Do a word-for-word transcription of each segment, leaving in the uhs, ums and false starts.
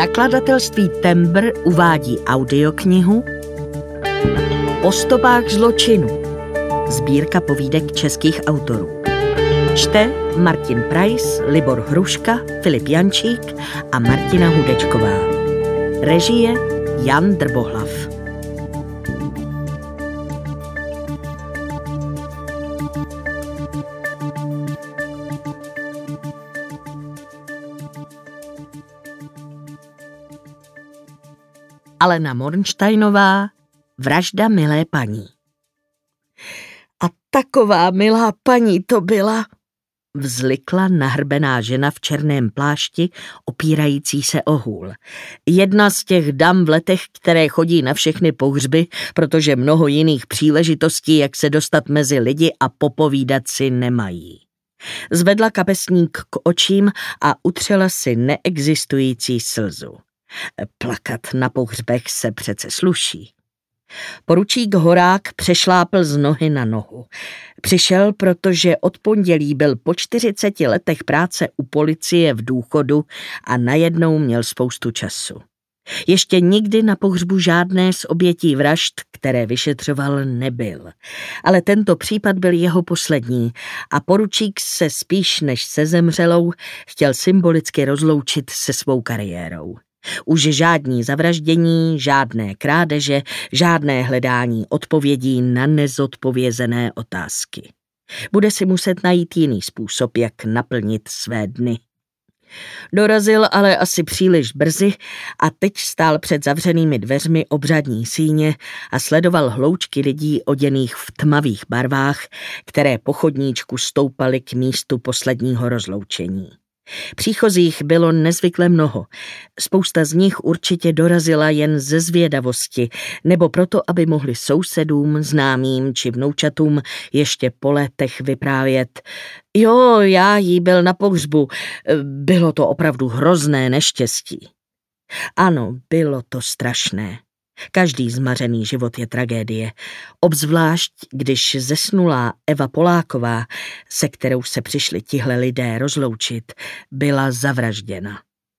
Nakladatelství Tembr uvádí audioknihu Po stopách zločinu. Sbírka povídek českých autorů. Čte Martin Prais, Libor Hruška, Filip Jančík a Martina Hudečková. Režie Jan Drbohlav. Alena Mornsteinová, Vražda milé paní. A taková milá paní to byla, vzlikla nahrbená žena v černém plášti, opírající se o hůl. Jedna z těch dam v letech, které chodí na všechny pohřby, protože mnoho jiných příležitostí, jak se dostat mezi lidi a popovídat si, nemají. Zvedla kapesník k očím a utřela si neexistující slzu. Plakat na pohřbech se přece sluší. Poručík Horák přešlápl z nohy na nohu. Přišel, protože od pondělí byl po čtyřiceti letech práce u policie v důchodu a najednou měl spoustu času. Ještě nikdy na pohřbu žádné z obětí vražd, které vyšetřoval, nebyl. Ale tento případ byl jeho poslední a poručík se spíš než se zemřelou chtěl symbolicky rozloučit se svou kariérou. Už žádní zavraždění, žádné krádeže, žádné hledání odpovědí na nezodpovězené otázky. Bude si muset najít jiný způsob, jak naplnit své dny. Dorazil ale asi příliš brzy a teď stál před zavřenými dveřmi obřadní síně a sledoval hloučky lidí oděných v tmavých barvách, které po chodníčku stoupaly k místu posledního rozloučení. Příchozích bylo nezvykle mnoho. Spousta z nich určitě dorazila jen ze zvědavosti, nebo proto, aby mohli sousedům, známým či vnoučatům ještě po letech vyprávět. Jo, já jí byl na pohřbu. Bylo to opravdu hrozné neštěstí. Ano, bylo to strašné. Každý zmařený život je tragédie, obzvlášť když zesnulá Eva Poláková, se kterou se přišli tihle lidé rozloučit, byla zavražděna.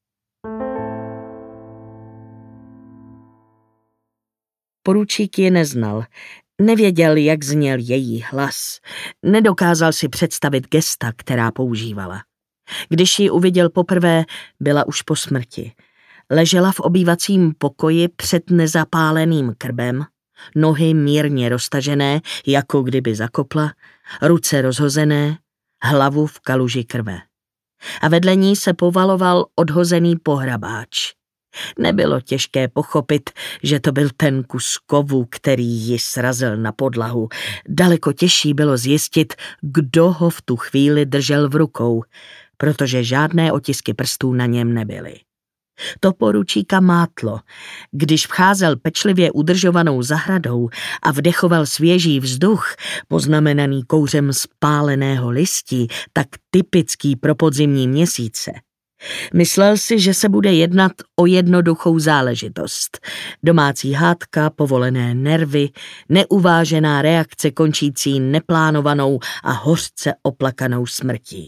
Poručík ji neznal, nevěděl, jak zněl její hlas, nedokázal si představit gesta, která používala. Když ji uviděl poprvé, byla už po smrti. Ležela v obývacím pokoji před nezapáleným krbem, nohy mírně roztažené, jako kdyby zakopla, ruce rozhozené, hlavu v kaluži krve. A vedle ní se povaloval odhozený pohrabáč. Nebylo těžké pochopit, že to byl ten kus kovu, který ji srazil na podlahu. Daleko těžší bylo zjistit, kdo ho v tu chvíli držel v rukou, protože žádné otisky prstů na něm nebyly. To poručíka mátlo. Když vcházel pečlivě udržovanou zahradou a vdechoval svěží vzduch, poznamenaný kouřem spáleného listí, tak typický pro podzimní měsíce. Myslel si, že se bude jednat o jednoduchou záležitost. Domácí hádka, povolené nervy, neuvážená reakce končící neplánovanou a hořce oplakanou smrtí.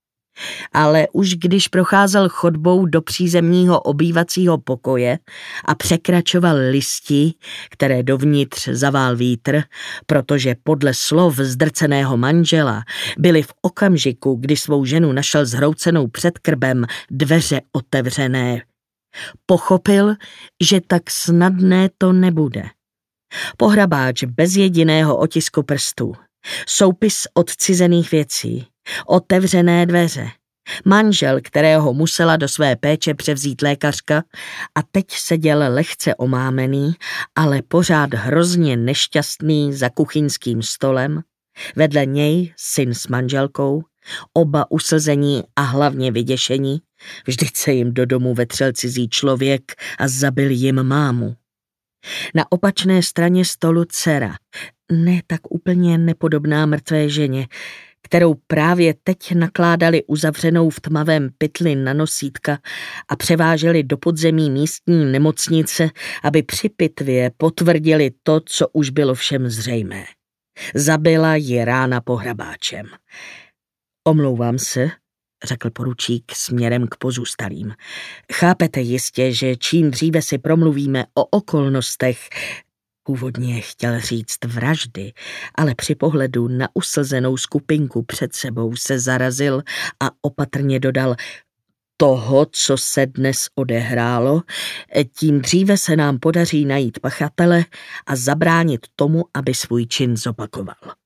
Ale už když procházel chodbou do přízemního obývacího pokoje a překračoval listí, které dovnitř zavál vítr, protože podle slov zdrceného manžela byly v okamžiku, kdy svou ženu našel zhroucenou před krbem, dveře otevřené, pochopil, že tak snadné to nebude. Pohrabáč bez jediného otisku prstů, soupis odcizených věcí, otevřené dveře, manžel, kterého musela do své péče převzít lékařka a teď seděl lehce omámený, ale pořád hrozně nešťastný za kuchyňským stolem, vedle něj syn s manželkou, oba uslzení a hlavně vyděšení, vždyť se jim do domu vetřel cizí člověk a zabil jim mámu. Na opačné straně stolu dcera, ne tak úplně nepodobná mrtvé ženě, kterou právě teď nakládali uzavřenou v tmavém pytli na nosítka a převáželi do podzemí místní nemocnice, aby při pitvě potvrdili to, co už bylo všem zřejmé. Zabila ji rána pohrabáčem. Omlouvám se, řekl poručík směrem k pozůstalým. Chápete jistě, že čím dříve si promluvíme o okolnostech, původně chtěl říct vraždy, ale při pohledu na uslzenou skupinku před sebou se zarazil a opatrně dodal toho, co se dnes odehrálo, tím dříve se nám podaří najít pachatele a zabránit tomu, aby svůj čin zopakoval.